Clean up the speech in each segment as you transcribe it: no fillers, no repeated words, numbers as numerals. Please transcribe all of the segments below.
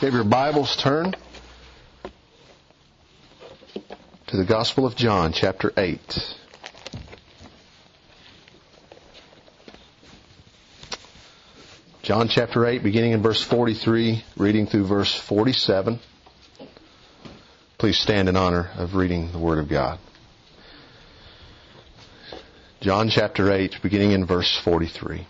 Have your Bibles turned to the Gospel of John, chapter 8. John chapter 8, beginning in verse 43, reading through verse 47. Please stand in honor of reading the Word of God. John chapter 8, beginning in verse 43.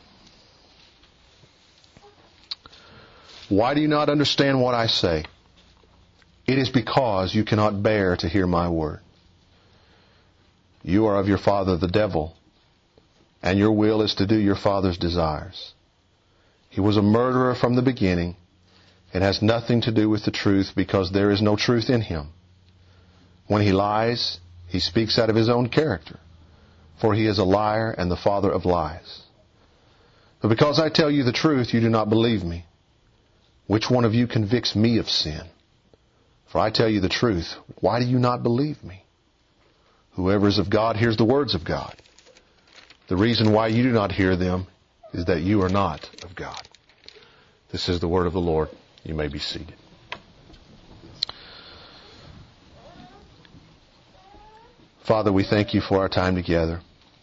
Why do you not understand what I say? It is because you cannot bear to hear my word. You are of your father the devil, and your will is to do your father's desires. He was a murderer from the beginning and has nothing to do with the truth because there is no truth in him. When he lies, he speaks out of his own character, for he is a liar and the father of lies. But because I tell you the truth, you do not believe me. Which one of you convicts me of sin? For I tell you the truth, why do you not believe me? Whoever is of God hears the words of God. The reason why you do not hear them is that you are not of God. This is the word of the Lord. You may be seated. Father, we thank you for our time together.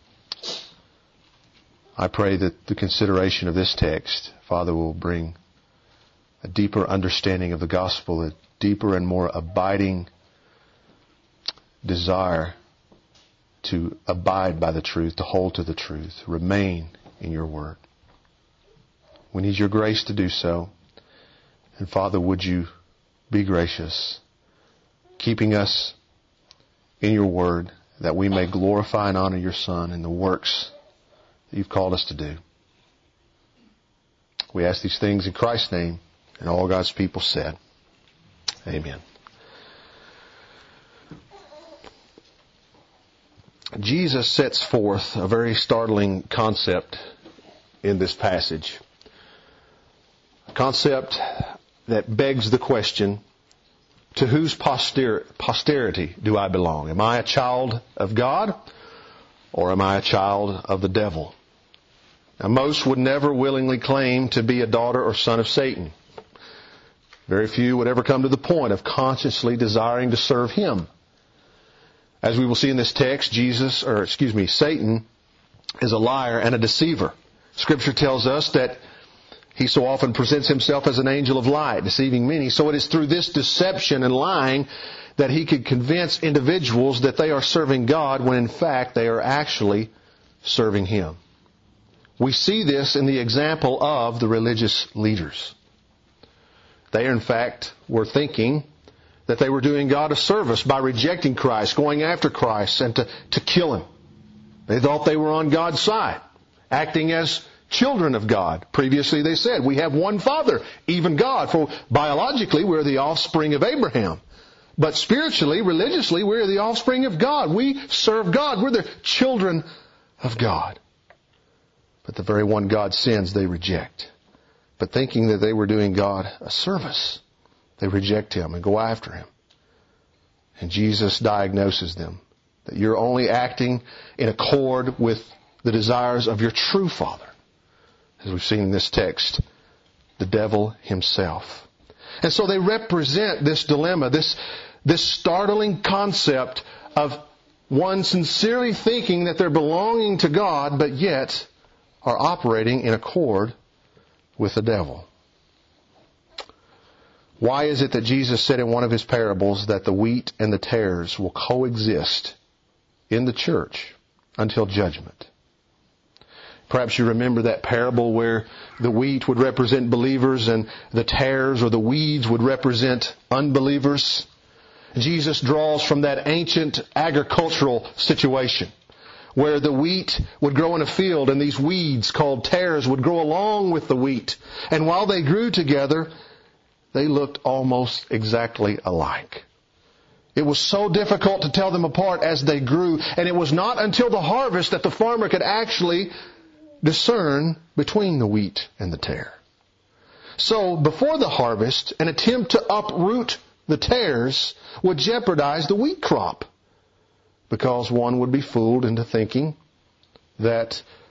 I pray that the consideration of this text, Father, will bring a deeper understanding of the gospel, a deeper and more abiding desire to abide by the truth, to hold to the truth, remain in your word. We need your grace to do so. And Father, would you be gracious, keeping us in your word, that we may glorify and honor your Son in the works that you've called us to do. We ask these things in Christ's name, and all God's people said, amen. Jesus sets forth a very startling concept in this passage. A concept that begs the question, to whose posterity do I belong? Am I a child of God, or am I a child of the devil? Now, most would never willingly claim to be a daughter or son of Satan. Very few would ever come to the point of consciously desiring to serve him. As we will see in this text, Satan is a liar and a deceiver. Scripture tells us that he so often presents himself as an angel of light, deceiving many. So it is through this deception and lying that he could convince individuals that they are serving God when in fact they are actually serving him. We see this in the example of the religious leaders. They, in fact, were thinking that they were doing God a service by rejecting Christ, going after Christ, and to kill him. They thought they were on God's side, acting as children of God. Previously they said, we have one Father, even God. For biologically, we're the offspring of Abraham. But spiritually, religiously, we're the offspring of God. We serve God. We're the children of God. But the very one God sends, they reject. But thinking that they were doing God a service, they reject him and go after him. And Jesus diagnoses them that you're only acting in accord with the desires of your true Father. As we've seen in this text, the devil himself. And so they represent this dilemma, this startling concept of one sincerely thinking that they're belonging to God, but yet are operating in accord with the devil. Why is it that Jesus said in one of his parables that the wheat and the tares will coexist in the church until judgment? Perhaps you remember that parable where the wheat would represent believers and the tares or the weeds would represent unbelievers. Jesus draws from that ancient agricultural situation where the wheat would grow in a field and these weeds called tares would grow along with the wheat. And while they grew together, they looked almost exactly alike. It was so difficult to tell them apart as they grew, and it was not until the harvest that the farmer could actually discern between the wheat and the tare. So before the harvest, an attempt to uproot the tares would jeopardize the wheat crop, because one would be fooled into thinking that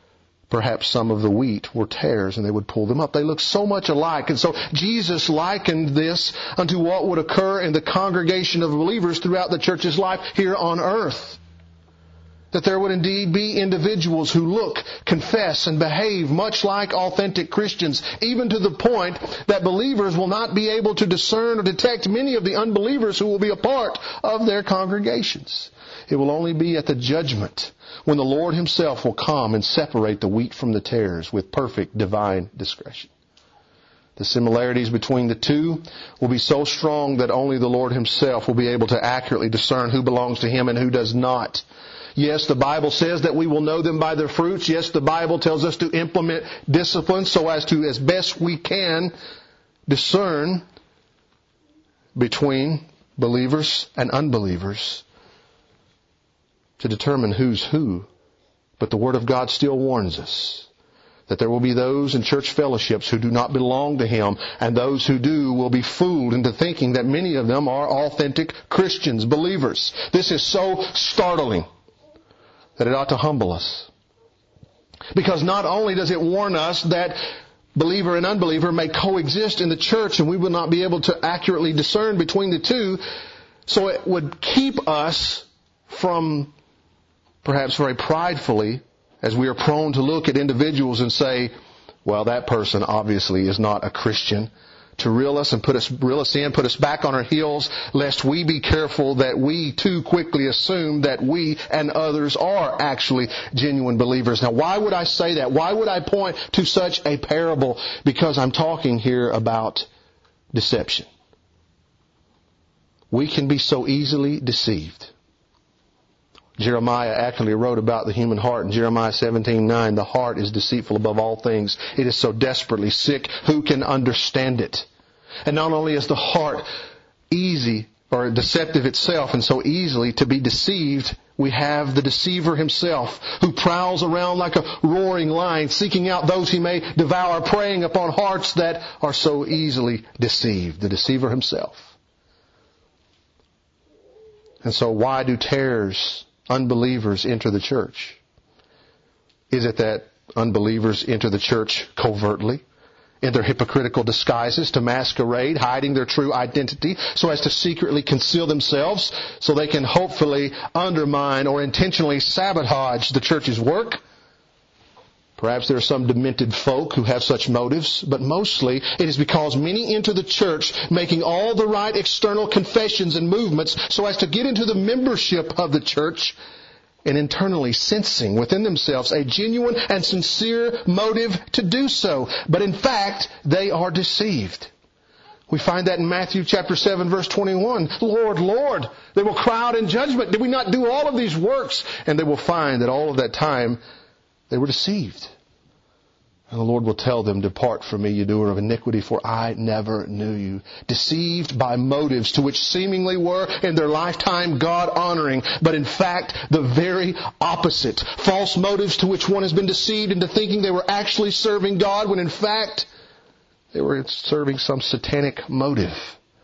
perhaps some of the wheat were tares, and they would pull them up. They look so much alike. And so Jesus likened this unto what would occur in the congregation of believers throughout the church's life here on earth. That there would indeed be individuals who look, confess, and behave much like authentic Christians, even to the point that believers will not be able to discern or detect many of the unbelievers who will be a part of their congregations. It will only be at the judgment when the Lord Himself will come and separate the wheat from the tares with perfect divine discretion. The similarities between the two will be so strong that only the Lord Himself will be able to accurately discern who belongs to Him and who does not. Yes, the Bible says that we will know them by their fruits. Yes, the Bible tells us to implement discipline so as to, as best we can, discern between believers and unbelievers to determine who's who. But the Word of God still warns us that there will be those in church fellowships who do not belong to Him, and those who do will be fooled into thinking that many of them are authentic Christians, believers. This is so startling that it ought to humble us. Because not only does it warn us that believer and unbeliever may coexist in the church and we will not be able to accurately discern between the two, so it would keep us from, perhaps very pridefully, as we are prone to look at individuals and say, well, that person obviously is not a Christian, to reel us in, put us back on our heels, lest we be careful that we too quickly assume that we and others are actually genuine believers. Now, why would I say that? Why would I point to such a parable? Because I'm talking here about deception. We can be so easily deceived. Jeremiah accurately wrote about the human heart in Jeremiah 17:9. The heart is deceitful above all things. It is so desperately sick. Who can understand it? And not only is the heart easy or deceptive itself and so easily to be deceived, we have the deceiver himself who prowls around like a roaring lion, seeking out those he may devour, preying upon hearts that are so easily deceived. The deceiver himself. And so why do tares, unbelievers, enter the church? Is it that unbelievers enter the church covertly, in their hypocritical disguises, to masquerade, hiding their true identity so as to secretly conceal themselves so they can hopefully undermine or intentionally sabotage the church's work? Perhaps there are some demented folk who have such motives, but mostly it is because many enter the church making all the right external confessions and movements so as to get into the membership of the church, and internally sensing within themselves a genuine and sincere motive to do so. But in fact, they are deceived. We find that in Matthew chapter 7, verse 21. Lord, Lord, they will cry out in judgment. Did we not do all of these works? And they will find that all of that time they were deceived. And the Lord will tell them, depart from me, you doer of iniquity, for I never knew you. Deceived by motives to which seemingly were in their lifetime God-honoring, but in fact the very opposite. False motives to which one has been deceived into thinking they were actually serving God, when in fact they were serving some satanic motive.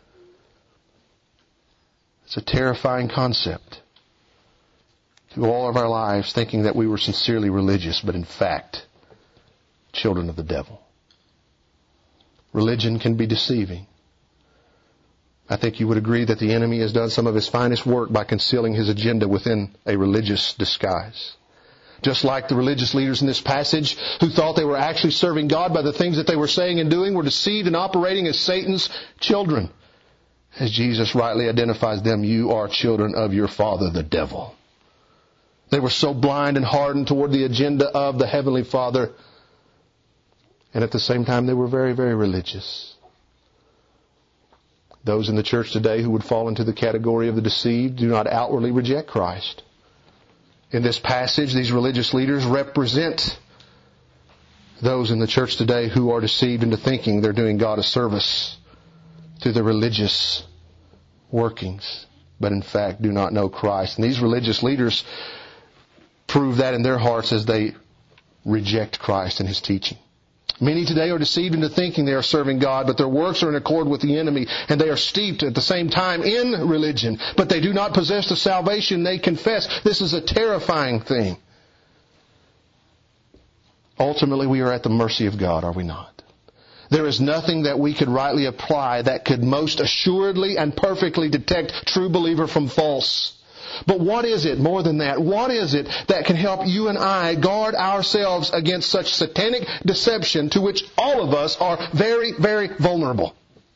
It's a terrifying concept. To all of our lives thinking that we were sincerely religious, but in fact children of the devil. Religion can be deceiving. I think you would agree that the enemy has done some of his finest work by concealing his agenda within a religious disguise. Just like the religious leaders in this passage who thought they were actually serving God by the things that they were saying and doing, were deceived and operating as Satan's children. As Jesus rightly identifies them, you are children of your father, the devil. They were so blind and hardened toward the agenda of the Heavenly Father. And at the same time, they were very, very religious. Those in the church today who would fall into the category of the deceived do not outwardly reject Christ. In this passage, these religious leaders represent those in the church today who are deceived into thinking they're doing God a service through their religious workings, but in fact do not know Christ. And these religious leaders prove that in their hearts as they reject Christ and His teaching. Many today are deceived into thinking they are serving God, but their works are in accord with the enemy, and they are steeped at the same time in religion, but they do not possess the salvation they confess. This is a terrifying thing. Ultimately, we are at the mercy of God, are we not? There is nothing that we could rightly apply that could most assuredly and perfectly detect true believer from false. But what is it more than that? What is it that can help you and I guard ourselves against such satanic deception to which all of us are very, very vulnerable?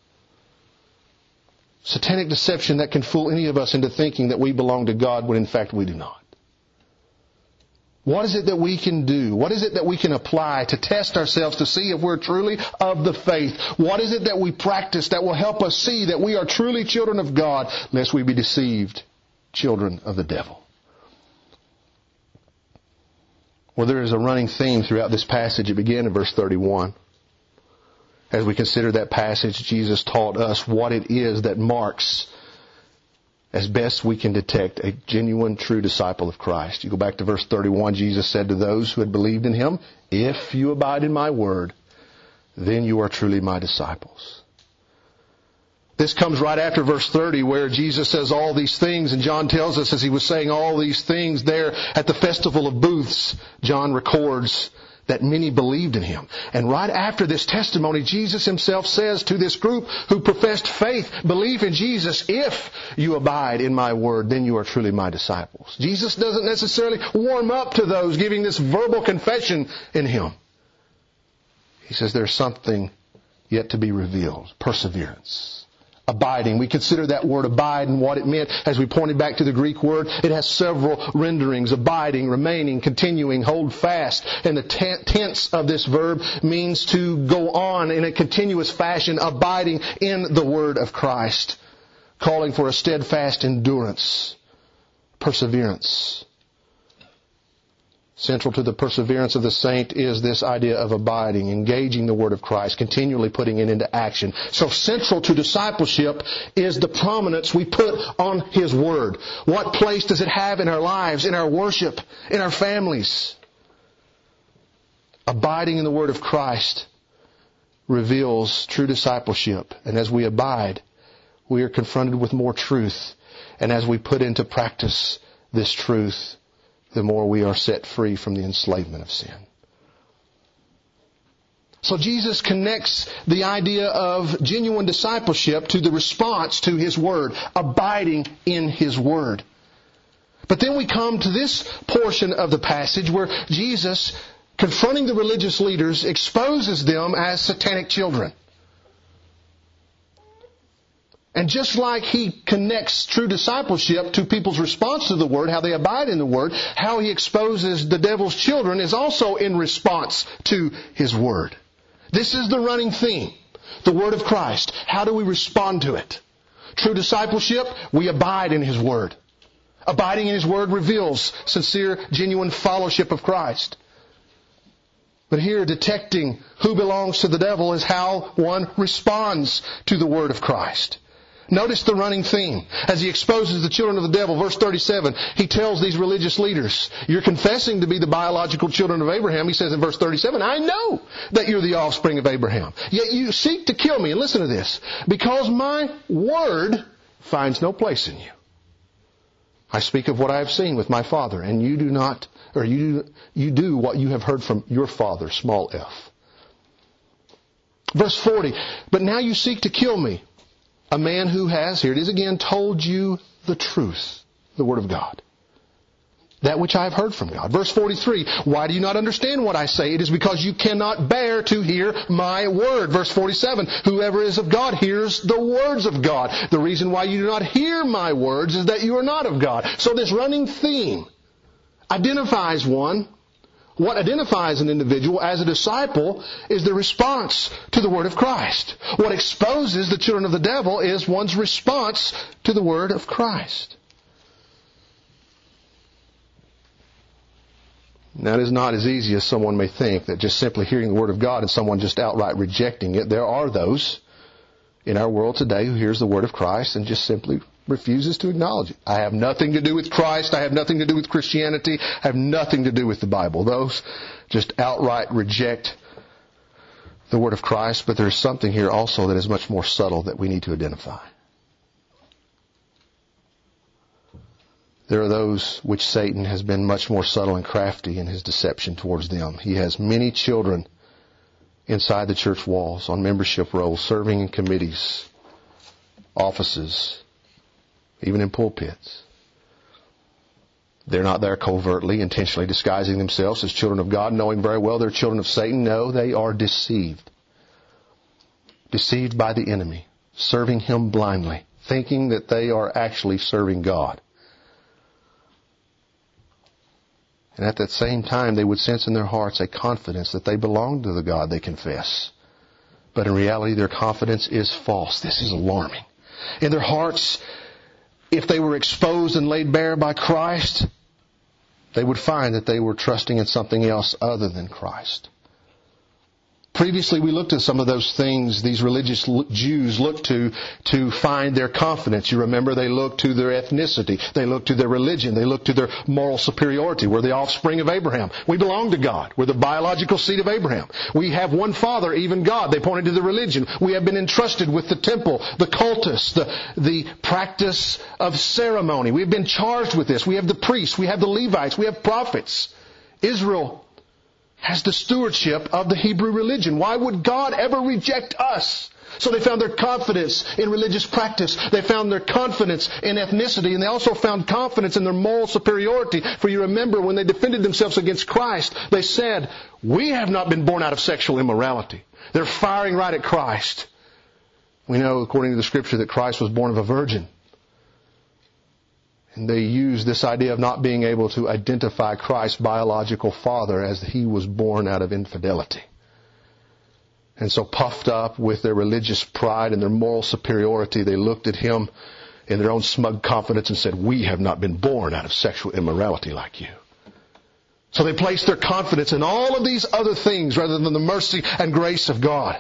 Satanic deception that can fool any of us into thinking that we belong to God when in fact we do not. What is it that we can do? What is it that we can apply to test ourselves to see if we're truly of the faith? What is it that we practice that will help us see that we are truly children of God, lest we be deceived, children of the devil? Well, there is a running theme throughout this passage. It began in verse 31. As we consider that passage, Jesus taught us what it is that marks, as best we can detect, a genuine, true disciple of Christ. You go back to verse 31, Jesus said to those who had believed in Him, "If you abide in my word, then you are truly my disciples." This comes right after verse 30 where Jesus says all these things, and John tells us as he was saying all these things there at the Festival of Booths, John records that many believed in Him. And right after this testimony, Jesus Himself says to this group who professed faith, belief in Jesus, "If you abide in my word, then you are truly my disciples." Jesus doesn't necessarily warm up to those giving this verbal confession in Him. He says there's something yet to be revealed. Perseverance. Abiding. We consider that word abide and what it meant as we pointed back to the Greek word. It has several renderings. Abiding, remaining, continuing, hold fast. And the tense of this verb means to go on in a continuous fashion, abiding in the word of Christ. Calling for a steadfast endurance. Perseverance. Central to the perseverance of the saint is this idea of abiding, engaging the Word of Christ, continually putting it into action. So central to discipleship is the prominence we put on His Word. What place does it have in our lives, in our worship, in our families? Abiding in the Word of Christ reveals true discipleship. And as we abide, we are confronted with more truth. And as we put into practice this truth, the more we are set free from the enslavement of sin. So Jesus connects the idea of genuine discipleship to the response to His Word, abiding in His Word. But then we come to this portion of the passage where Jesus, confronting the religious leaders, exposes them as satanic children. And just like He connects true discipleship to people's response to the Word, how they abide in the Word, how He exposes the devil's children is also in response to His Word. This is the running theme. The Word of Christ. How do we respond to it? True discipleship, we abide in His Word. Abiding in His Word reveals sincere, genuine fellowship of Christ. But here, detecting who belongs to the devil is how one responds to the Word of Christ. Notice the running theme. As He exposes the children of the devil, verse 37, He tells these religious leaders, "You're confessing to be the biological children of Abraham." He says in verse 37, "I know that you're the offspring of Abraham. Yet you seek to kill me." And listen to this. "Because my word finds no place in you. I speak of what I have seen with my father, and you do not, or you do what you have heard from your father, small f." Verse 40, "But now you seek to kill me, a man who has," here it is again, "told you the truth," the Word of God. "That which I have heard from God." Verse 43, "Why do you not understand what I say? It is because you cannot bear to hear my word." Verse 47, "Whoever is of God hears the words of God. The reason why you do not hear my words is that you are not of God." So this running theme identifies one. What identifies an individual as a disciple is the response to the Word of Christ. What exposes the children of the devil is one's response to the Word of Christ. Now, it is not as easy as someone may think, that just simply hearing the Word of God and someone just outright rejecting it. There are those in our world today who hears the Word of Christ and just simply refuses to acknowledge it. "I have nothing to do with Christ. I have nothing to do with Christianity. I have nothing to do with the Bible." Those just outright reject the Word of Christ. But there's something here also that is much more subtle that we need to identify. there are those which Satan has been much more subtle and crafty in his deception towards them. He has many children inside the church walls, on membership rolls, serving in committees, offices, even in pulpits. They're not there covertly, intentionally disguising themselves as children of God, knowing very well they're children of Satan. No, they are deceived. Deceived by the enemy, serving him blindly, thinking that they are actually serving God. And at that same time, they would sense in their hearts a confidence that they belong to the God they confess. But in reality, their confidence is false. This is alarming. In their hearts, if they were exposed and laid bare by Christ, they would find that they were trusting in something else other than Christ. Previously, we looked at some of those things these religious Jews looked to find their confidence. You remember they looked to their ethnicity. They looked to their religion. They looked to their moral superiority. We're the offspring of Abraham. We belong to God. We're the biological seed of Abraham. We have one Father, even God. They pointed to the religion. We have been entrusted with the temple, the cultus, the practice of ceremony. We've been charged with this. We have the priests. We have the Levites. We have prophets. Israel has the stewardship of the Hebrew religion. Why would God ever reject us? So they found their confidence in religious practice. They found their confidence in ethnicity. And they also found confidence in their moral superiority. For you remember when they defended themselves against Christ, they said, we have not been born out of sexual immorality. They're firing right at Christ. We know, according to the Scripture, that Christ was born of a virgin. And they use this idea of not being able to identify Christ's biological father as he was born out of infidelity. And so puffed up with their religious pride and their moral superiority, they looked at him in their own smug confidence and said, we have not been born out of sexual immorality like you. So they placed their confidence in all of these other things rather than the mercy and grace of God.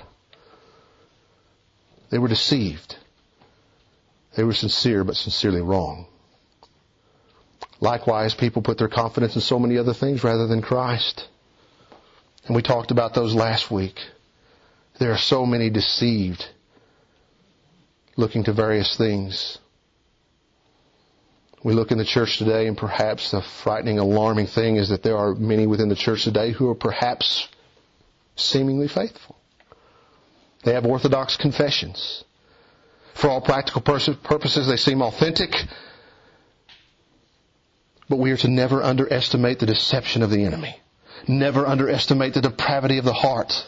They were deceived. They were sincere, but sincerely wrong. Likewise, people put their confidence in so many other things rather than Christ. And we talked about those last week. There are so many deceived, looking to various things. We look in the church today, and perhaps the frightening, alarming thing is that there are many within the church today who are perhaps seemingly faithful. They have orthodox confessions. For all practical purposes, they seem authentic. But we are to never underestimate the deception of the enemy. Never underestimate the depravity of the heart.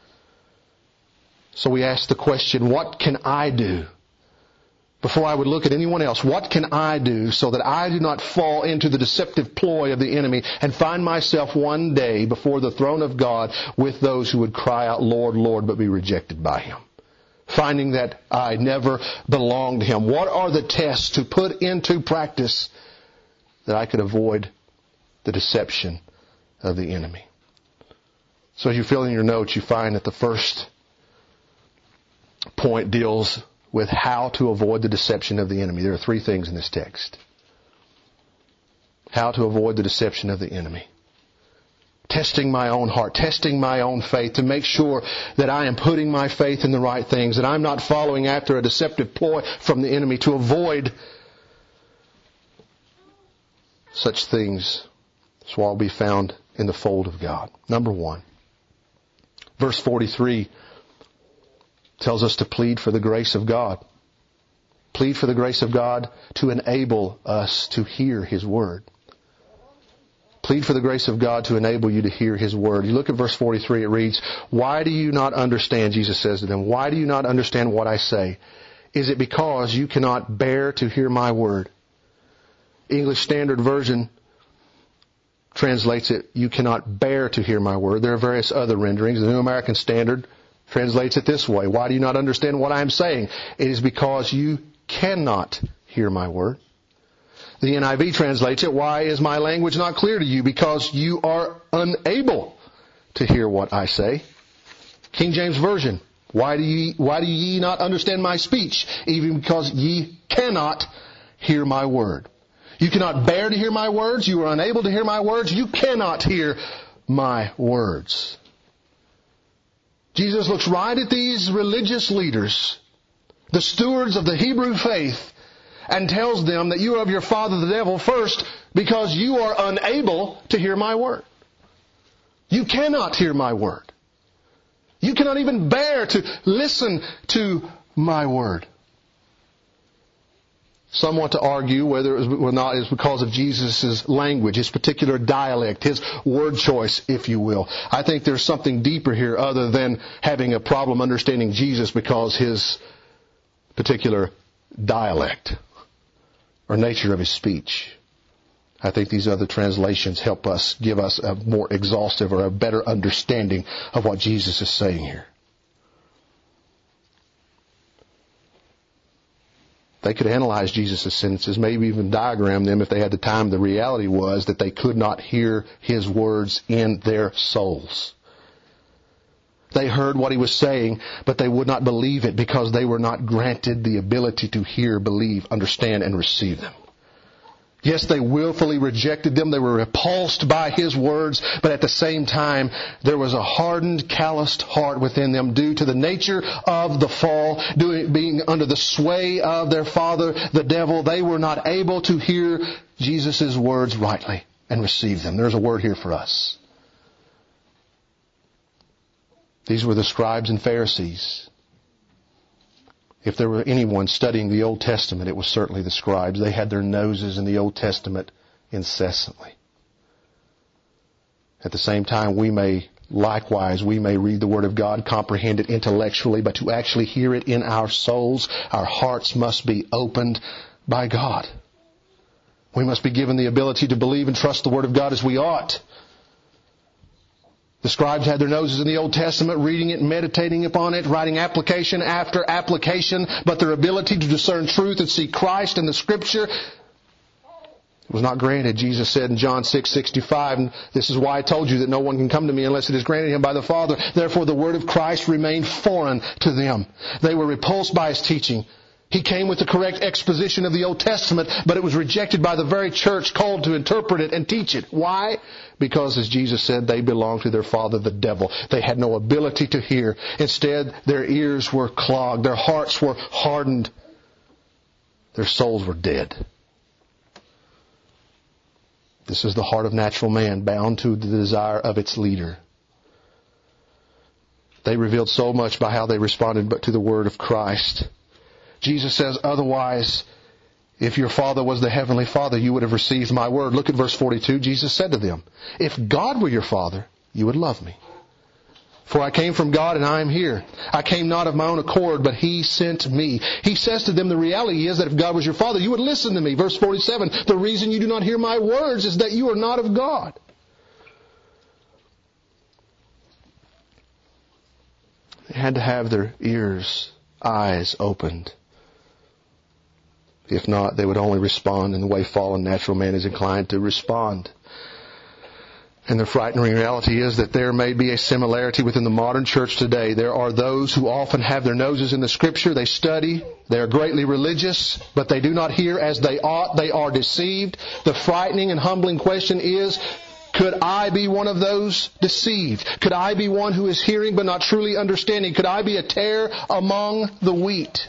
So we ask the question, what can I do? Before I would look at anyone else, what can I do so that I do not fall into the deceptive ploy of the enemy and find myself one day before the throne of God with those who would cry out, Lord, Lord, but be rejected by Him? Finding that I never belong to Him. What are the tests to put into practice that I could avoid the deception of the enemy? So as you fill in your notes, you find that the first point deals with how to avoid the deception of the enemy. There are three things in this text. How to avoid the deception of the enemy. Testing my own heart, testing my own faith to make sure that I am putting my faith in the right things, that I'm not following after a deceptive ploy from the enemy to avoid such things. This will all be found in the fold of God. Number one, verse 43 tells us to plead for the grace of God. Plead for the grace of God to enable us to hear His Word. Plead for the grace of God to enable you to hear His Word. You look at verse 43, it reads, why do you not understand, Jesus says to them, why do you not understand what I say? Is it because you cannot bear to hear my word? English Standard Version translates it, you cannot bear to hear my word. There are various other renderings. The New American Standard translates it this way. Why do you not understand what I am saying? It is because you cannot hear my word. The NIV translates it, why is my language not clear to you? Because you are unable to hear what I say. King James Version, why do ye not understand my speech? Even because ye cannot hear my word. You cannot bear to hear my words. You are unable to hear my words. You cannot hear my words. Jesus looks right at these religious leaders, the stewards of the Hebrew faith, and tells them that you are of your father the devil first because you are unable to hear my word. You cannot hear my word. You cannot even bear to listen to my word. Some want to argue whether it was or not is because of Jesus' language, his particular dialect, his word choice, if you will. I think there's something deeper here other than having a problem understanding Jesus because his particular dialect or nature of his speech. I think these other translations help us, give us a more exhaustive or a better understanding of what Jesus is saying here. They could analyze Jesus' sentences, maybe even diagram them if they had the time. The reality was that they could not hear his words in their souls. They heard what he was saying, but they would not believe it because they were not granted the ability to hear, believe, understand, and receive them. Yes, they willfully rejected them. They were repulsed by his words, but at the same time, there was a hardened, calloused heart within them due to the nature of the fall, being under the sway of their father, the devil. They were not able to hear Jesus' words rightly and receive them. There's a word here for us. These were the scribes and Pharisees. If there were anyone studying the Old Testament, it was certainly the scribes. They had their noses in the Old Testament incessantly. At the same time, we may read the Word of God, comprehend it intellectually, but to actually hear it in our souls, our hearts must be opened by God. We must be given the ability to believe and trust the Word of God as we ought. The scribes had their noses in the Old Testament, reading it, meditating upon it, writing application after application, but their ability to discern truth and see Christ in the Scripture was not granted. Jesus said in John 6:65, and this is why I told you that no one can come to me unless it is granted him by the Father. Therefore the word of Christ remained foreign to them. They were repulsed by his teaching. He came with the correct exposition of the Old Testament, but it was rejected by the very church called to interpret it and teach it. Why? Because, as Jesus said, they belonged to their father, the devil. They had no ability to hear. Instead, their ears were clogged. Their hearts were hardened. Their souls were dead. This is the heart of natural man, bound to the desire of its leader. They revealed so much by how they responded but to the word of Christ. Jesus says, otherwise, if your Father was the Heavenly Father, you would have received my word. Look at verse 42. Jesus said to them, if God were your Father, you would love me. For I came from God and I am here. I came not of my own accord, but He sent me. He says to them, the reality is that if God was your Father, you would listen to me. Verse 47, the reason you do not hear my words is that you are not of God. They had to have their ears, eyes opened. If not, they would only respond in the way fallen natural man is inclined to respond. And the frightening reality is that there may be a similarity within the modern church today. There are those who often have their noses in the Scripture. They study. They are greatly religious, but they do not hear as they ought. They are deceived. The frightening and humbling question is, could I be one of those deceived? Could I be one who is hearing but not truly understanding? Could I be a tare among the wheat?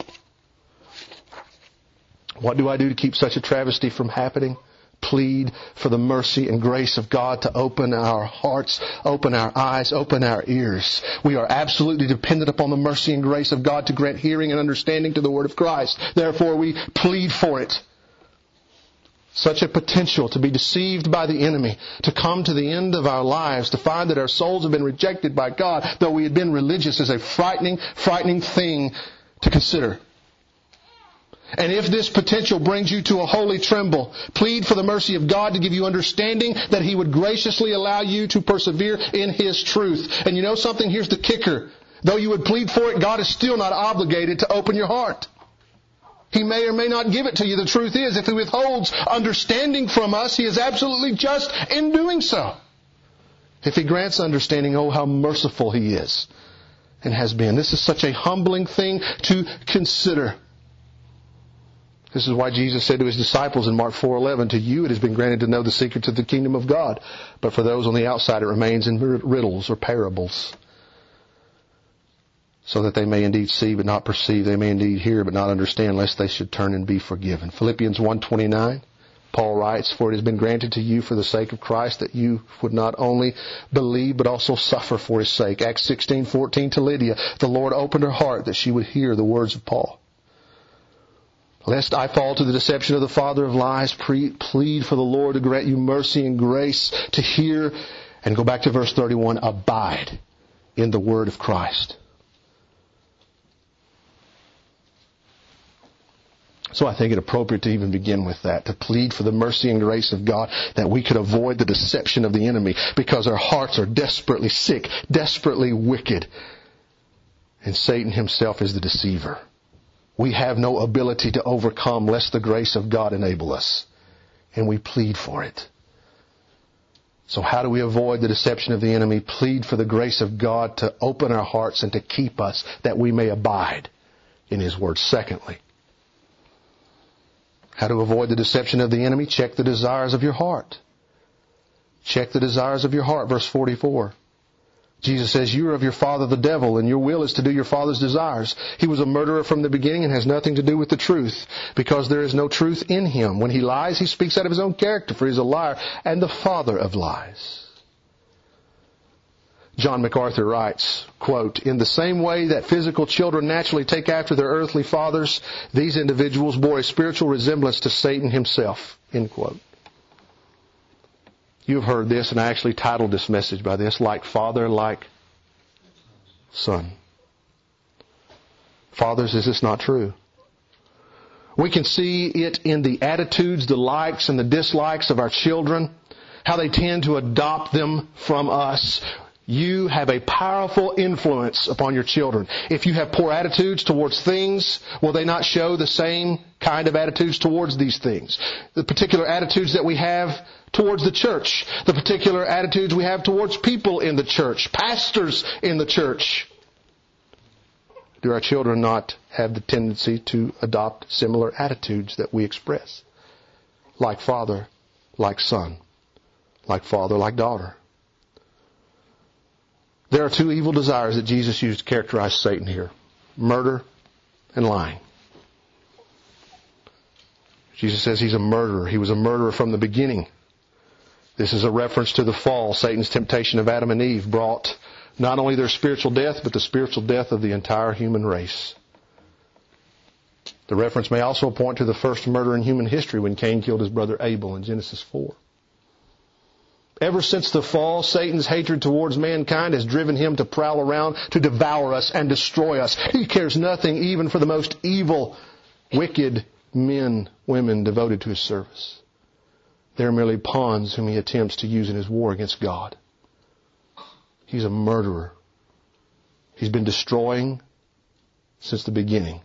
What do I do to keep such a travesty from happening? Plead for the mercy and grace of God to open our hearts, open our eyes, open our ears. We are absolutely dependent upon the mercy and grace of God to grant hearing and understanding to the Word of Christ. Therefore, we plead for it. Such a potential to be deceived by the enemy, to come to the end of our lives, to find that our souls have been rejected by God, though we had been religious, is a frightening, frightening thing to consider. And if this potential brings you to a holy tremble, plead for the mercy of God to give you understanding that He would graciously allow you to persevere in His truth. And you know something? Here's the kicker. Though you would plead for it, God is still not obligated to open your heart. He may or may not give it to you. The truth is, if He withholds understanding from us, He is absolutely just in doing so. If He grants understanding, oh, how merciful He is and has been. This is such a humbling thing to consider. This is why Jesus said to His disciples in Mark 4:11, to you it has been granted to know the secrets of the kingdom of God, but for those on the outside it remains in riddles or parables. so that they may indeed see but not perceive, they may indeed hear but not understand, lest they should turn and be forgiven. Philippians 1:29, Paul writes, "For it has been granted to you for the sake of Christ that you would not only believe but also suffer for His sake." Acts 16:14 to Lydia, "The Lord opened her heart that she would hear the words of Paul." "Lest I fall to the deception of the father of lies, plead for the Lord to grant you mercy and grace to hear," and go back to verse 31, "abide in the word of Christ." So I think it appropriate to even begin with that, to plead for the mercy and grace of God that we could avoid the deception of the enemy, because our hearts are desperately sick, desperately wicked, and Satan himself is the deceiver. We have no ability to overcome lest the grace of God enable us, and we plead for it. So how do we avoid the deception of the enemy? Plead for the grace of God to open our hearts and to keep us, that we may abide in His Word. Secondly, how to avoid the deception of the enemy? Check the desires of your heart. Check the desires of your heart. Verse 44. Jesus says, "You are of your father the devil, and your will is to do your father's desires. He was a murderer from the beginning and has nothing to do with the truth, because there is no truth in him. When he lies, he speaks out of his own character, for he is a liar and the father of lies." John MacArthur writes, quote, "In the same way that physical children naturally take after their earthly fathers, these individuals bore a spiritual resemblance to Satan himself." End quote. You have heard this, and I actually titled this message by this: Like Father, Like Son. Fathers, is this not true? We can see it in the attitudes, the likes and the dislikes of our children, how they tend to adopt them from us. You have a powerful influence upon your children. If you have poor attitudes towards things, will they not show the same kind of attitudes towards these things? The particular attitudes that we have towards the church, the particular attitudes we have towards people in the church, pastors in the church. Do our children not have the tendency to adopt similar attitudes that we express? Like father, like son. Like father, like daughter. There are two evil desires that Jesus used to characterize Satan here: murder and lying. Jesus says he's a murderer. He was a murderer from the beginning. This is a reference to the fall. Satan's temptation of Adam and Eve brought not only their spiritual death, but the spiritual death of the entire human race. The reference may also point to the first murder in human history, when Cain killed his brother Abel in Genesis 4. Ever since the fall, Satan's hatred towards mankind has driven him to prowl around to devour us and destroy us. He cares nothing even for the most evil, wicked men, women devoted to his service. They're merely pawns whom he attempts to use in his war against God. He's a murderer. He's been destroying since the beginning.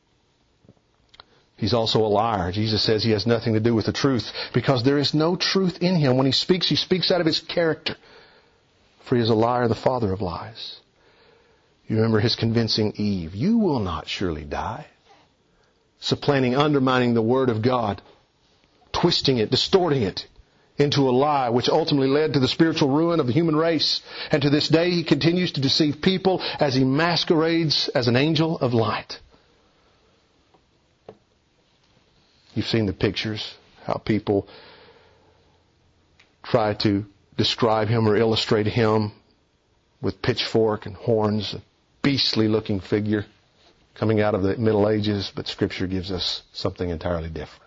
He's also a liar. Jesus says he has nothing to do with the truth, because there is no truth in him. When he speaks out of his character. For he is a liar, the father of lies. You remember his convincing Eve, "You will not surely die." Supplanting, undermining the Word of God. Twisting it, distorting it into a lie, which ultimately led to the spiritual ruin of the human race. And to this day he continues to deceive people as he masquerades as an angel of light. You've seen the pictures, how people try to describe him or illustrate him with pitchfork and horns, a beastly looking figure coming out of the Middle Ages, but Scripture gives us something entirely different.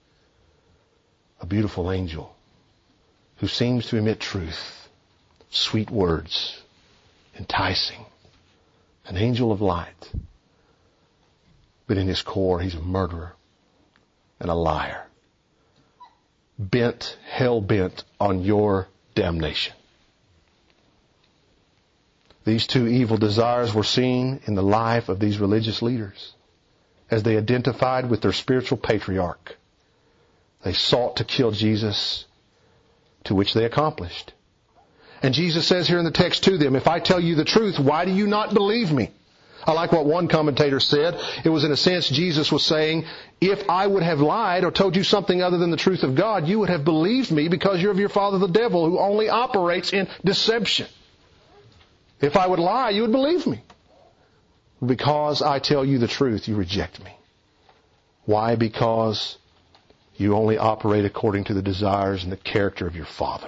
A beautiful angel who seems to emit truth, sweet words, enticing, an angel of light. But in his core, he's a murderer and a liar, hell-bent on your damnation. These two evil desires were seen in the life of these religious leaders as they identified with their spiritual patriarch. They sought to kill Jesus, to which they accomplished. And Jesus says here in the text to them, "If I tell you the truth, why do you not believe me?" I like what one commentator said. It was in a sense Jesus was saying, if I would have lied or told you something other than the truth of God, you would have believed me, because you're of your father the devil, who only operates in deception. If I would lie, you would believe me. Because I tell you the truth, you reject me. Why? Because you only operate according to the desires and the character of your father.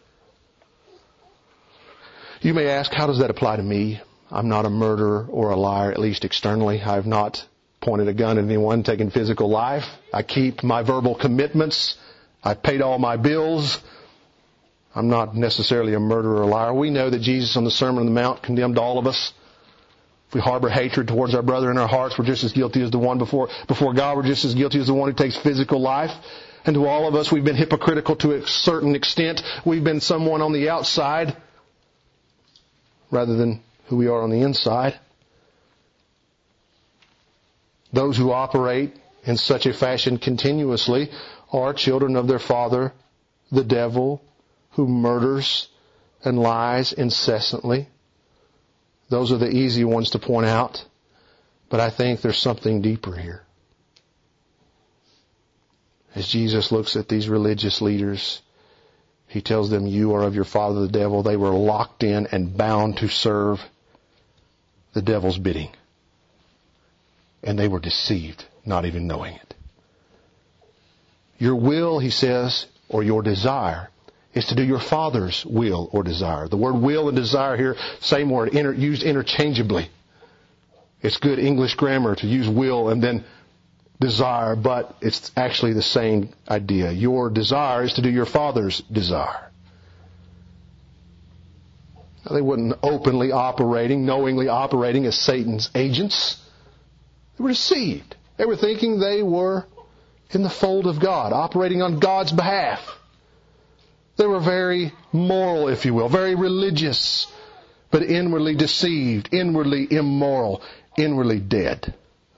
You may ask, how does that apply to me? I'm not a murderer or a liar, at least externally. I have not pointed a gun at anyone, taken physical life. I keep my verbal commitments. I've paid all my bills. I'm not necessarily a murderer or a liar. We know that Jesus on the Sermon on the Mount condemned all of us. If we harbor hatred towards our brother in our hearts, we're just as guilty as the one before God. We're just as guilty as the one who takes physical life. And to all of us, we've been hypocritical to a certain extent. We've been someone on the outside rather than who we are on the inside. Those who operate in such a fashion continuously are children of their father, the devil, who murders and lies incessantly. Those are the easy ones to point out, but I think there's something deeper here. As Jesus looks at these religious leaders, He tells them, you are of your father the devil. They were locked in and bound to serve the devil's bidding. And they were deceived, not even knowing it. Your will, He says, or your desire, is to do your father's will or desire. The word will and desire here, same word, used interchangeably. It's good English grammar to use will and then desire, but it's actually the same idea. Your desire is to do your father's desire. Now, they weren't openly operating, knowingly operating as Satan's agents. They were deceived. They were thinking they were in the fold of God, operating on God's behalf. They were very moral, if you will, very religious, but inwardly deceived, inwardly immoral, inwardly dead.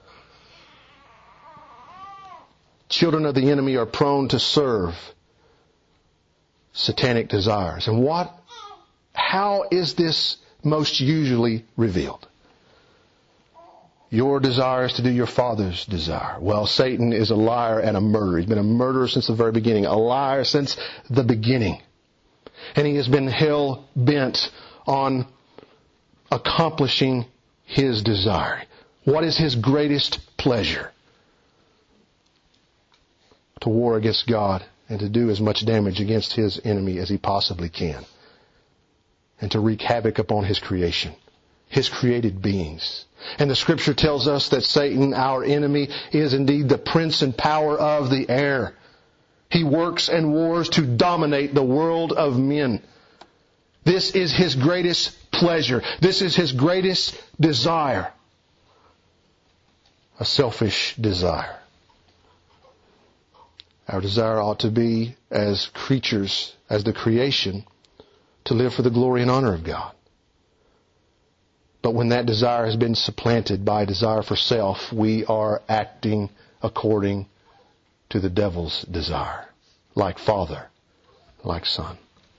Children of the enemy are prone to serve satanic desires. And how is this most usually revealed? Your desire is to do your father's desire. Well, Satan is a liar and a murderer. He's been a murderer since the very beginning, a liar since the beginning. And he has been hell-bent on accomplishing his desire. What is his greatest pleasure? To war against God and to do as much damage against his enemy as he possibly can. And to wreak havoc upon his creation, his created beings. And the Scripture tells us that Satan, our enemy, is indeed the prince and power of the air. He works and wars to dominate the world of men. This is his greatest pleasure. This is his greatest desire. A selfish desire. Our desire ought to be, as creatures, as the creation, to live for the glory and honor of God. But when that desire has been supplanted by a desire for self, we are acting according to the devil's desire. Like father, like son.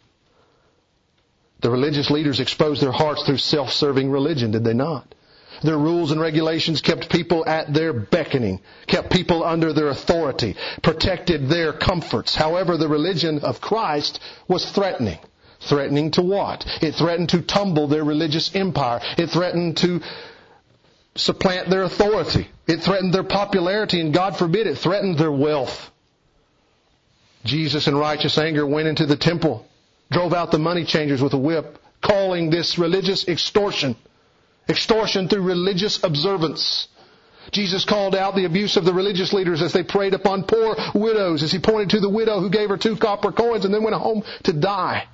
The religious leaders exposed their hearts through self-serving religion, did they not? Their rules and regulations kept people at their beckoning, kept people under their authority, protected their comforts. However, the religion of Christ was threatening. Threatening to what? It threatened to tumble their religious empire. It threatened to supplant their authority. It threatened their popularity, and God forbid, it threatened their wealth. Jesus in righteous anger went into the temple, drove out the money changers with a whip, calling this religious extortion. Extortion through religious observance. Jesus called out the abuse of the religious leaders as they preyed upon poor widows, as He pointed to the widow who gave her 2 copper coins and then went home to die.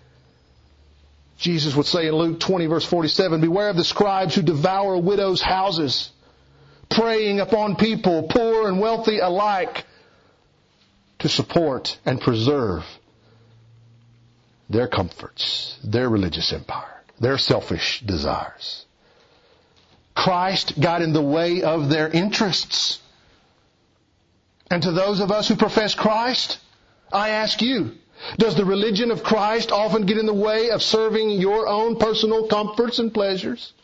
Jesus would say in Luke 20 verse 47, beware of the scribes who devour widows' houses, preying upon people, poor and wealthy alike, to support and preserve their comforts, their religious empire, their selfish desires. Christ got in the way of their interests. And to those of us who profess Christ, I ask you, does the religion of Christ often get in the way of serving your own personal comforts and pleasures?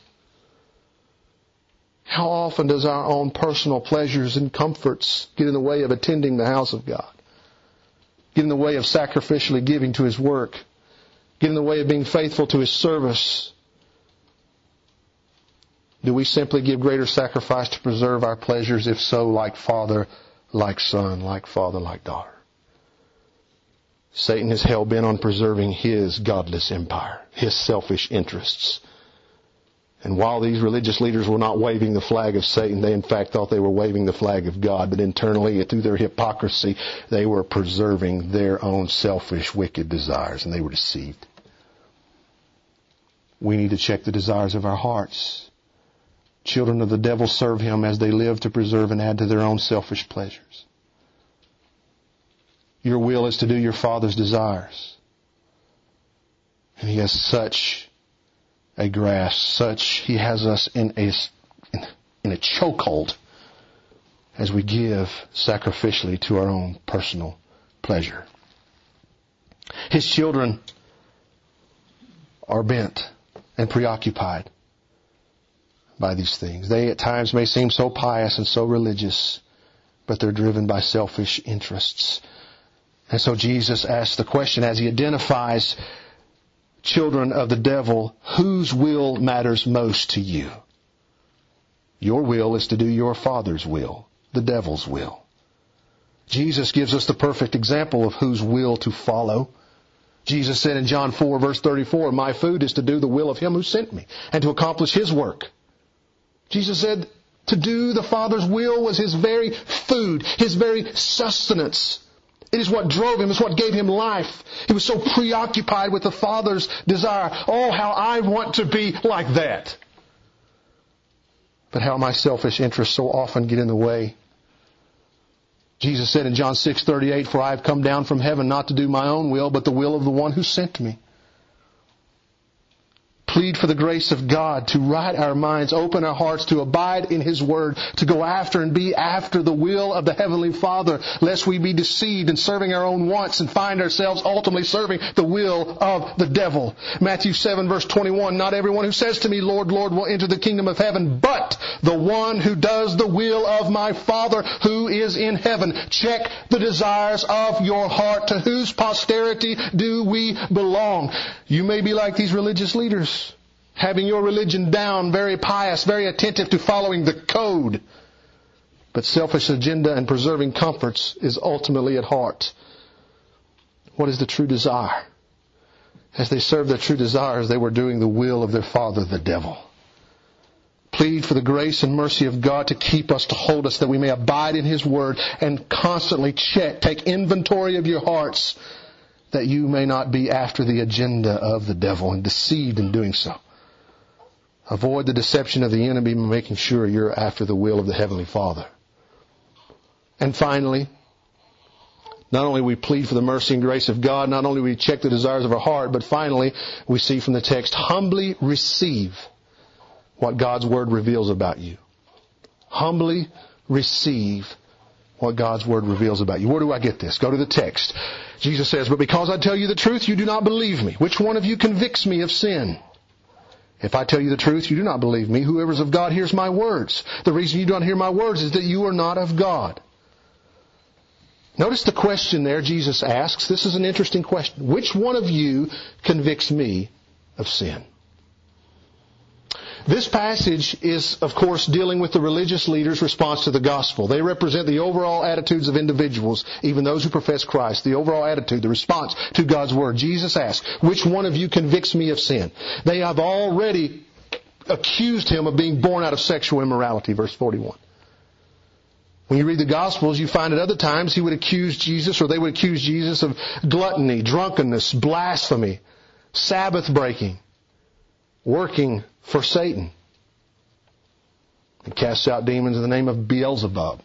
How often does our own personal pleasures and comforts get in the way of attending the house of God? Get in the way of sacrificially giving to His work? Get in the way of being faithful to His service? Do we simply give greater sacrifice to preserve our pleasures? If so, like father, like son, like father, like daughter. Satan is hell-bent on preserving his godless empire, his selfish interests. And while these religious leaders were not waving the flag of Satan, they in fact thought they were waving the flag of God. But internally, through their hypocrisy, they were preserving their own selfish, wicked desires, and they were deceived. We need to check the desires of our hearts. Children of the devil serve him as they live to preserve and add to their own selfish pleasures. Your will is to do your Father's desires. And He has such a grasp, He has us in a chokehold as we give sacrificially to our own personal pleasure. His children are bent and preoccupied by these things. They at times may seem so pious and so religious, but they're driven by selfish interests. And so Jesus asks the question as He identifies children of the devil, whose will matters most to you? Your will is to do your father's will, the devil's will. Jesus gives us the perfect example of whose will to follow. Jesus said in John 4 verse 34, my food is to do the will of Him who sent me and to accomplish His work. Jesus said to do the Father's will was His very food, His very sustenance. It is what drove Him. It's what gave Him life. He was so preoccupied with the Father's desire. Oh, how I want to be like that. But how my selfish interests so often get in the way. Jesus said in John 6:38, for I have come down from heaven not to do my own will, but the will of the one who sent me. Plead for the grace of God to right our minds, open our hearts, to abide in His Word, to go after and be after the will of the Heavenly Father, lest we be deceived in serving our own wants and find ourselves ultimately serving the will of the devil. Matthew 7 verse 21, not everyone who says to me, Lord, Lord, will enter the kingdom of heaven, but the one who does the will of my Father who is in heaven. Check the desires of your heart. To whose posterity do we belong? You may be like these religious leaders, having your religion down, very pious, very attentive to following the code. But selfish agenda and preserving comforts is ultimately at heart. What is the true desire? As they served their true desires, they were doing the will of their father, the devil. Plead for the grace and mercy of God to keep us, to hold us, that we may abide in His Word and constantly check, take inventory of your hearts, that you may not be after the agenda of the devil and deceived in doing so. Avoid the deception of the enemy by making sure you're after the will of the Heavenly Father. And finally, not only we plead for the mercy and grace of God, not only we check the desires of our heart, but finally we see from the text, humbly receive what God's Word reveals about you. Humbly receive what God's Word reveals about you. Where do I get this? Go to the text. Jesus says, but because I tell you the truth, you do not believe me. Which one of you convicts me of sin? If I tell you the truth, you do not believe me. Whoever is of God hears my words. The reason you don't hear my words is that you are not of God. Notice the question there Jesus asks. This is an interesting question. Which one of you convicts me of sin? This passage is, of course, dealing with the religious leaders' response to the gospel. They represent the overall attitudes of individuals, even those who profess Christ, the overall attitude, the response to God's Word. Jesus asks, which one of you convicts me of sin? They have already accused Him of being born out of sexual immorality, verse 41. When you read the Gospels, you find at other times He would accuse Jesus, or they would accuse Jesus of gluttony, drunkenness, blasphemy, Sabbath breaking, working for Satan. He casts out demons in the name of Beelzebub.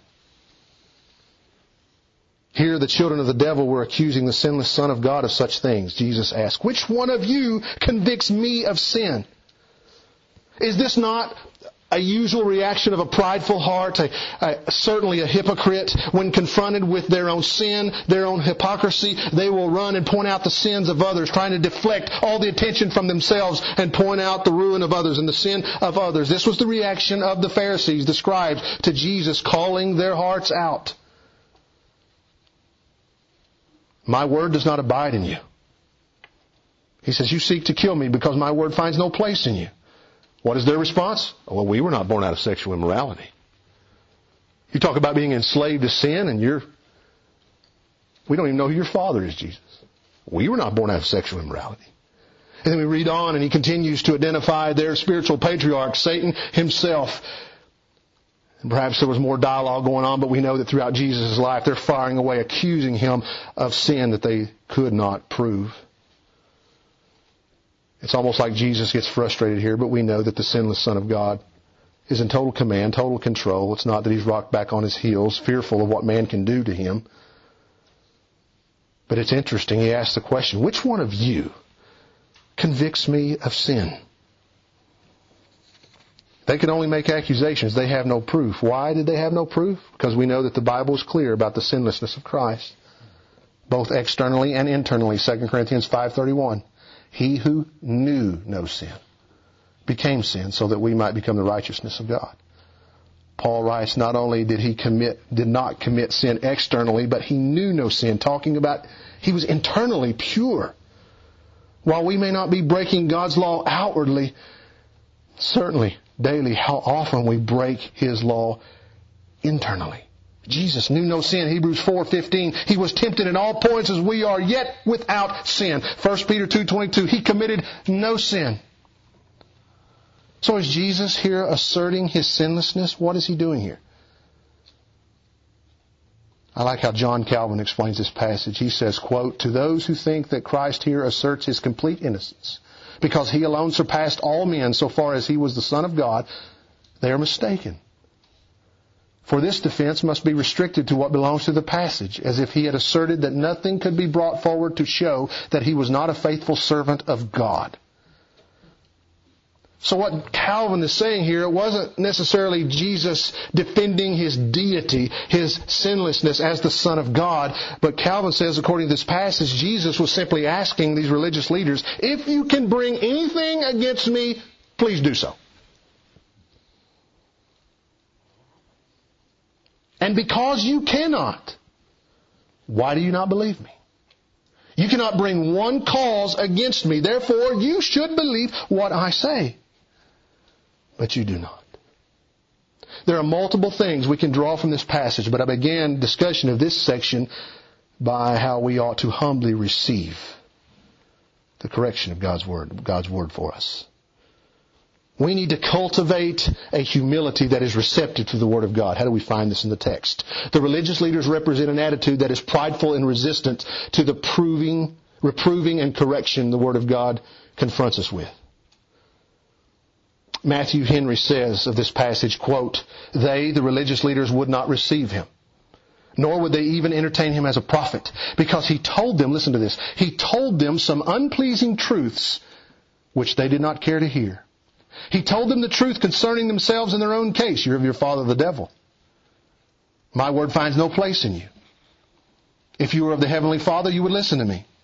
Here the children of the devil were accusing the sinless Son of God of such things. Jesus asked, which one of you convicts me of sin? Is this not a usual reaction of a prideful heart, certainly a hypocrite? When confronted with their own sin, their own hypocrisy, they will run and point out the sins of others, trying to deflect all the attention from themselves and point out the ruin of others and the sin of others. This was the reaction of the Pharisees, the scribes, to Jesus, calling their hearts out. My word does not abide in you. He says, you seek to kill me because my word finds no place in you. What is their response? Well, we were not born out of sexual immorality. You talk about being enslaved to sin and we don't even know who your father is, Jesus. We were not born out of sexual immorality. And then we read on and he continues to identify their spiritual patriarch, Satan himself. And perhaps there was more dialogue going on, but we know that throughout Jesus' life they're firing away, accusing him of sin that they could not prove. It's almost like Jesus gets frustrated here, but we know that the sinless Son of God is in total command, total control. It's not that he's rocked back on his heels, fearful of what man can do to him. But it's interesting. He asks the question, which one of you convicts me of sin? They can only make accusations. They have no proof. Why did they have no proof? Because we know that the Bible is clear about the sinlessness of Christ, both externally and internally. 2 Corinthians 5:31. He who knew no sin became sin so that we might become the righteousness of God. Paul writes, not only did he did not commit sin externally, but he knew no sin, talking about he was internally pure. While we may not be breaking God's law outwardly, certainly daily, how often we break His law internally. Jesus knew no sin. Hebrews 4:15. He was tempted in all points as we are, yet without sin. 1 Peter 2:22. He committed no sin. So is Jesus here asserting His sinlessness? What is He doing here? I like how John Calvin explains this passage. He says, quote, "To those who think that Christ here asserts His complete innocence, because He alone surpassed all men so far as He was the Son of God, they are mistaken. For this defense must be restricted to what belongs to the passage, as if He had asserted that nothing could be brought forward to show that He was not a faithful servant of God." So what Calvin is saying here, it wasn't necessarily Jesus defending His deity, His sinlessness as the Son of God, but Calvin says, according to this passage, Jesus was simply asking these religious leaders, if you can bring anything against me, please do so. And because you cannot, why do you not believe me? You cannot bring one cause against me, therefore you should believe what I say. But you do not. There are multiple things we can draw from this passage, but I began discussion of this section by how we ought to humbly receive the correction of God's Word for us. We need to cultivate a humility that is receptive to the Word of God. How do we find this in the text? The religious leaders represent an attitude that is prideful and resistant to the reproving and correction the Word of God confronts us with. Matthew Henry says of this passage, quote, "They, the religious leaders, would not receive Him, nor would they even entertain Him as a prophet, because He told them," listen to this, "He told them some unpleasing truths which they did not care to hear. He told them the truth concerning themselves in their own case. You're of your father the devil. My word finds no place in you. If you were of the heavenly Father, you would listen to me."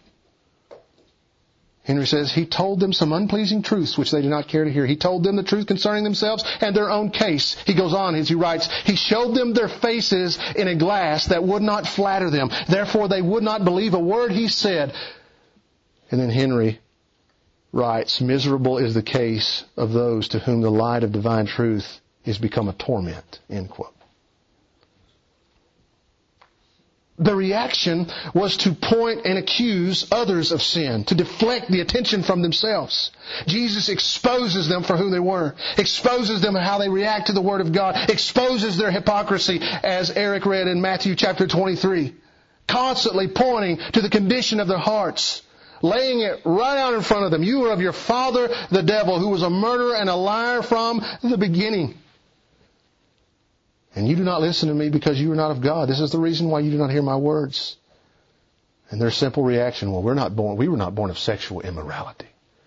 Henry says, He told them some unpleasing truths which they did not care to hear. He told them the truth concerning themselves and their own case. He goes on as he writes, He showed them their faces in a glass that would not flatter them. Therefore they would not believe a word He said. And then Henry writes, "Miserable is the case of those to whom the light of divine truth is become a torment." End quote. The reaction was to point and accuse others of sin, to deflect the attention from themselves. Jesus exposes them for who they were, exposes them how they react to the Word of God, exposes their hypocrisy, as Eric read in Matthew chapter 23, constantly pointing to the condition of their hearts, laying it right out in front of them. You are of your father, the devil, who was a murderer and a liar from the beginning. And you do not listen to me because you are not of God. This is the reason why you do not hear my words. And their simple reaction, well, we were not born of sexual immorality.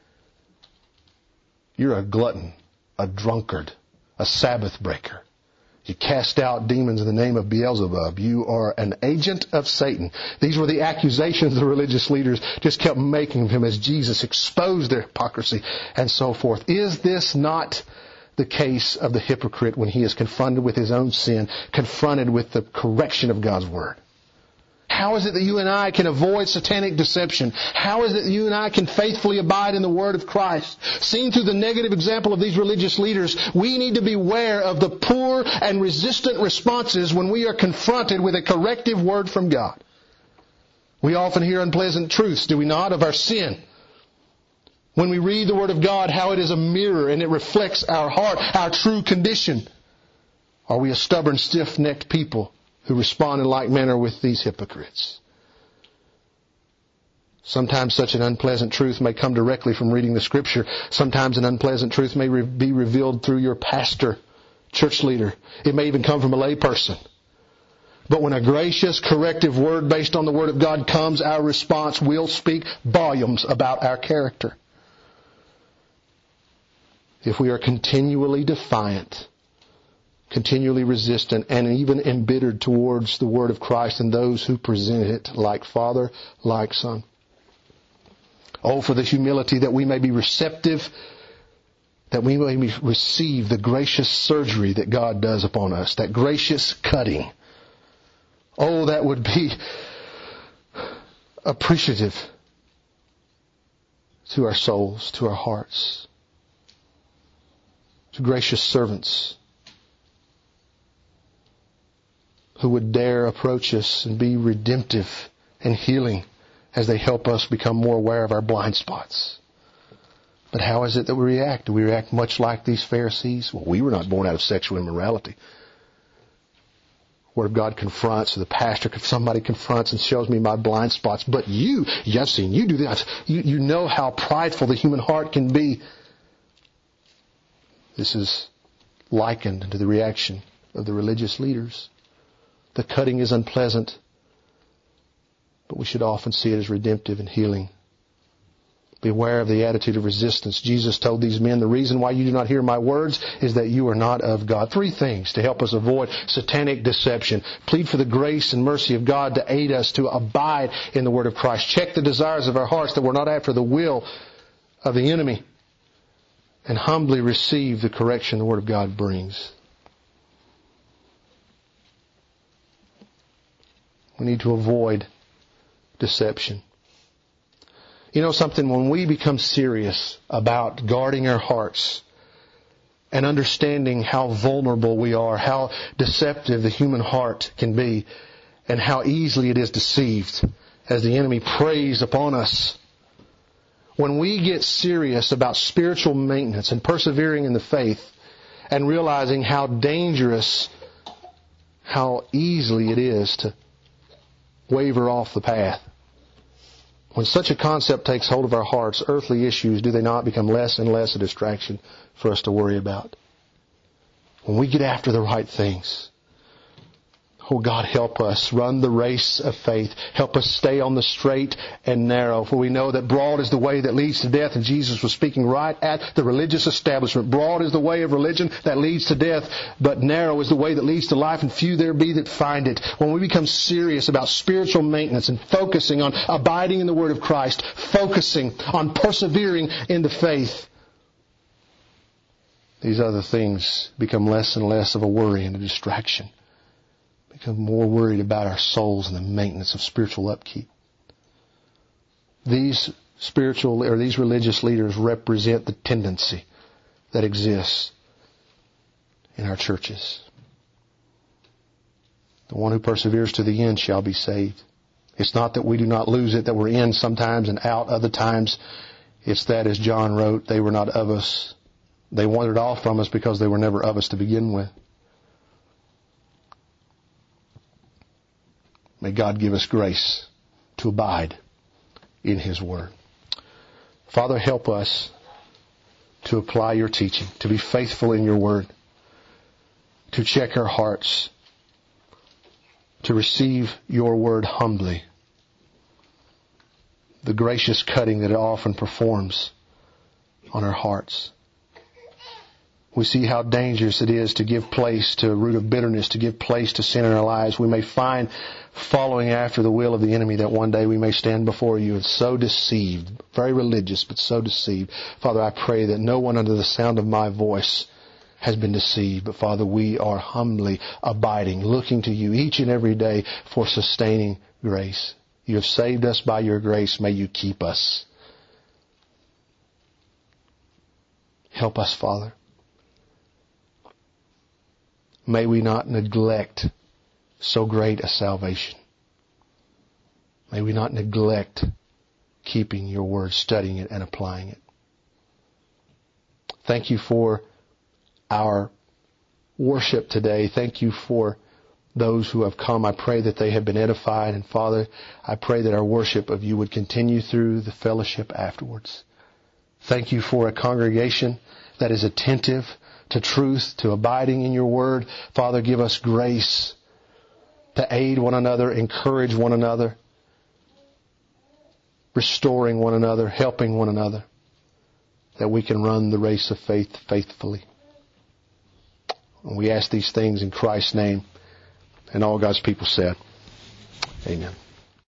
You're a glutton, a drunkard, a Sabbath breaker. You cast out demons in the name of Beelzebub. You are an agent of Satan. These were the accusations the religious leaders just kept making of Him as Jesus exposed their hypocrisy and so forth. Is this not the case of the hypocrite when he is confronted with his own sin, confronted with the correction of God's Word? How is it that you and I can avoid satanic deception? How is it that you and I can faithfully abide in the Word of Christ? Seen through the negative example of these religious leaders, we need to beware of the poor and resistant responses when we are confronted with a corrective word from God. We often hear unpleasant truths, do we not, of our sin. When we read the Word of God, how it is a mirror and it reflects our heart, our true condition. Are we a stubborn, stiff-necked people who respond in like manner with these hypocrites? Sometimes such an unpleasant truth may come directly from reading the Scripture. Sometimes an unpleasant truth may be revealed through your pastor, church leader. It may even come from a lay person. But when a gracious, corrective word based on the Word of God comes, our response will speak volumes about our character. If we are continually defiant, continually resistant, and even embittered towards the Word of Christ and those who present it like Father, like Son. Oh, for the humility that we may be receptive, that we may receive the gracious surgery that God does upon us, that gracious cutting. Oh, that would be appreciative to our souls, to our hearts, to gracious servants who would dare approach us and be redemptive and healing as they help us become more aware of our blind spots. But how is it that we react? Do we react much like these Pharisees? Well, we were not born out of sexual immorality. Word of God confronts, or the pastor, somebody confronts and shows me my blind spots. But I've seen you do that. You know how prideful the human heart can be. This is likened to the reaction of the religious leaders. The cutting is unpleasant, but we should often see it as redemptive and healing. Beware of the attitude of resistance. Jesus told these men, the reason why you do not hear my words is that you are not of God. 3 things to help us avoid satanic deception. Plead for the grace and mercy of God to aid us to abide in the Word of Christ. Check the desires of our hearts that we're not after the will of the enemy. And humbly receive the correction the Word of God brings. We need to avoid deception. You know something, when we become serious about guarding our hearts and understanding how vulnerable we are, how deceptive the human heart can be, and how easily it is deceived as the enemy preys upon us, when we get serious about spiritual maintenance and persevering in the faith and realizing how dangerous, how easily it is to waver off the path, when such a concept takes hold of our hearts, earthly issues, do they not become less and less a distraction for us to worry about? When we get after the right things, oh God, help us run the race of faith. Help us stay on the straight and narrow. For we know that broad is the way that leads to death. And Jesus was speaking right at the religious establishment. Broad is the way of religion that leads to death, but narrow is the way that leads to life, and few there be that find it. When we become serious about spiritual maintenance and focusing on abiding in the Word of Christ, focusing on persevering in the faith, these other things become less and less of a worry and a distraction. Become more worried about our souls and the maintenance of spiritual upkeep. These religious leaders represent the tendency that exists in our churches. The one who perseveres to the end shall be saved. It's not that we do not lose it, that we're in sometimes and out other times. It's that, as John wrote, they were not of us. They wandered off from us because they were never of us to begin with. May God give us grace to abide in His Word. Father, help us to apply your teaching, to be faithful in your Word, to check our hearts, to receive your Word humbly, the gracious cutting that it often performs on our hearts. We see how dangerous it is to give place to a root of bitterness, to give place to sin in our lives. We may find, following after the will of the enemy, that one day we may stand before you and so deceived, very religious, but so deceived. Father, I pray that no one under the sound of my voice has been deceived. But Father, we are humbly abiding, looking to you each and every day for sustaining grace. You have saved us by your grace. May you keep us. Help us, Father. May we not neglect so great a salvation. May we not neglect keeping your word, studying it, and applying it. Thank you for our worship today. Thank you for those who have come. I pray that they have been edified. And Father, I pray that our worship of you would continue through the fellowship afterwards. Thank you for a congregation that is attentive to truth, to abiding in your word. Father, give us grace to aid one another, encourage one another, restoring one another, helping one another, that we can run the race of faith faithfully. And we ask these things in Christ's name. And all God's people said, amen.